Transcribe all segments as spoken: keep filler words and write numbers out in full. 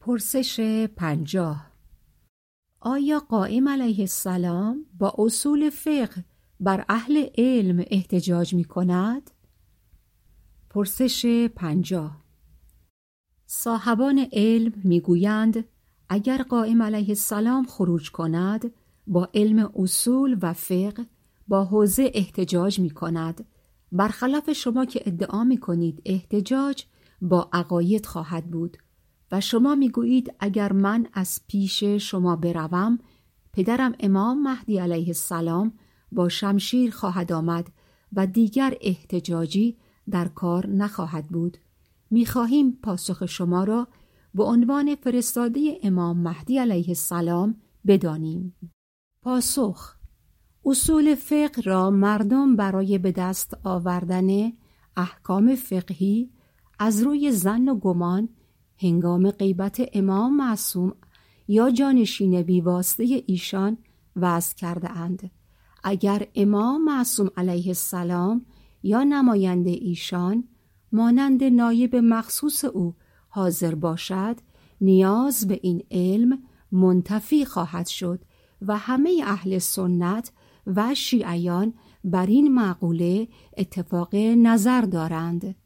پرسش پنجاه. آیا قائم علیه السلام با اصول فقه بر اهل علم احتجاج می کند؟ پرسش پنجاه. صاحبان علم می گویند اگر قائم علیه السلام خروج کند با علم اصول و فقه با حوزه احتجاج می کند، برخلاف شما که ادعا می کنید احتجاج با عقاید خواهد بود و شما می گویید اگر من از پیش شما بروم پدرم امام مهدی علیه السلام با شمشیر خواهد آمد و دیگر احتجاجی در کار نخواهد بود. می خواهیم پاسخ شما را به عنوان فرستاده امام مهدی علیه السلام بدانیم. پاسخ: اصول فقه را مردم برای به دست آوردن احکام فقهی از روی ظن و گمان هنگام غیبت امام معصوم یا جانشین بیواسطه ایشان وضع کرده اند. اگر امام معصوم علیه السلام یا نماینده ایشان مانند نایب مخصوص او حاضر باشد، نیاز به این علم منتفی خواهد شد و همه اهل سنت و شیعیان بر این مقوله اتفاق نظر دارند.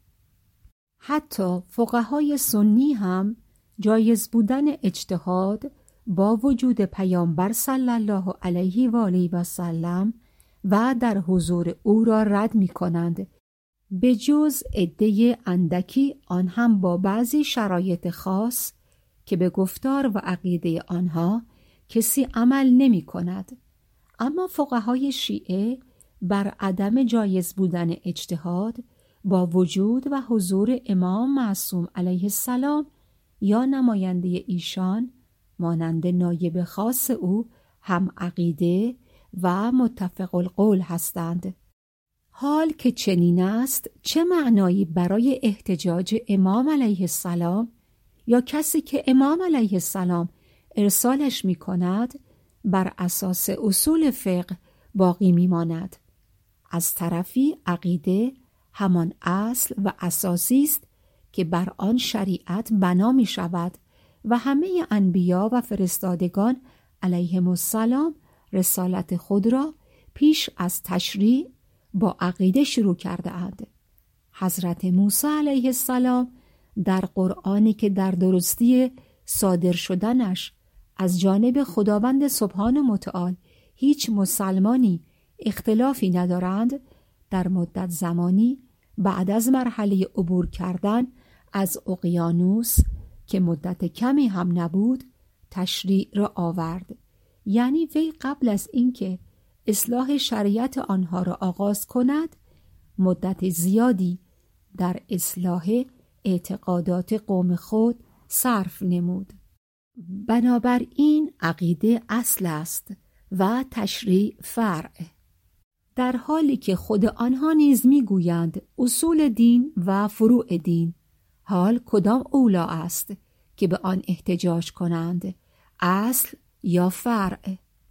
حتی فقهای سنی هم جایز بودن اجتهاد با وجود پیامبر صلی الله علیه و آله و سلم و در حضور او را رد می کنند، به جز عده اندکی آن هم با بعضی شرایط خاص که به گفتار و عقیده آنها کسی عمل نمی کند. اما فقهای شیعه بر عدم جایز بودن اجتهاد با وجود و حضور امام معصوم علیه السلام یا نماینده ایشان مانند نایب خاص او هم عقیده و متفق القول هستند. حال که چنین است، چه معنایی برای احتجاج امام علیه السلام یا کسی که امام علیه السلام ارسالش می کند بر اساس اصول فقه باقی می ماند؟ از طرفی عقیده همان اصل و اساسی است که بر آن شریعت بنا می شود و همه انبیا و فرستادگان علیهم السلام رسالت خود را پیش از تشریع با عقیده شروع کرده اند. حضرت موسی علیه السلام در قرآنی که در درستی صادر شدنش از جانب خداوند سبحان متعال هیچ مسلمانی اختلافی ندارند، در مدت زمانی بعد از مرحله عبور کردن از اقیانوس که مدت کمی هم نبود تشریع را آورد. یعنی وی قبل از اینکه اصلاح شریعت آنها را آغاز کند مدت زیادی در اصلاح اعتقادات قوم خود صرف نمود. بنابراین عقیده اصل است و تشریع فرع، در حالی که خود آنها نیز میگویند اصول دین و فروع دین. حال کدام اولی است که به آن احتجاج کنند، اصل یا فرع؟